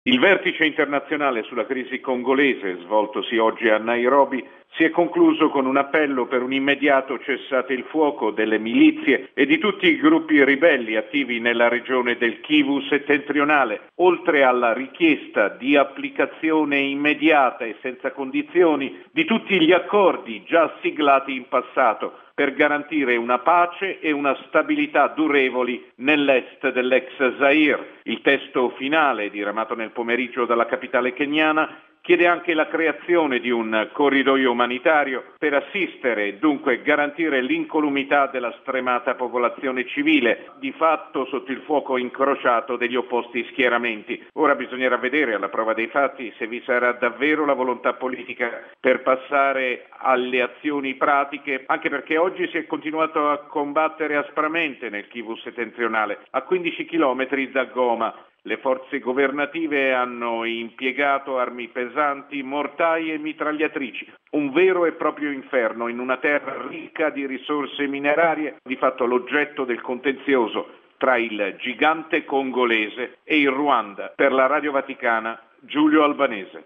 Il vertice internazionale sulla crisi congolese, svoltosi oggi a Nairobi, si è concluso con un appello per un immediato cessate il fuoco delle milizie e di tutti i gruppi ribelli attivi nella regione del Kivu settentrionale, oltre alla richiesta di applicazione immediata e senza condizioni di tutti gli accordi già siglati in passato per garantire una pace e una stabilità durevoli nell'est dell'ex Zaire. Il testo finale, diramato nel pomeriggio dalla capitale keniana, chiede anche la creazione di un corridoio umanitario per assistere e dunque garantire l'incolumità della stremata popolazione civile, di fatto sotto il fuoco incrociato degli opposti schieramenti. Ora bisognerà vedere alla prova dei fatti se vi sarà davvero la volontà politica per passare alle azioni pratiche, anche perché oggi si è continuato a combattere aspramente nel Kivu settentrionale, a 15 chilometri da Goma. Le forze governative hanno impiegato armi pesanti, mortai e mitragliatrici. Un vero e proprio inferno in una terra ricca di risorse minerarie, di fatto l'oggetto del contenzioso tra il gigante congolese e il Ruanda. Per la Radio Vaticana, Giulio Albanese.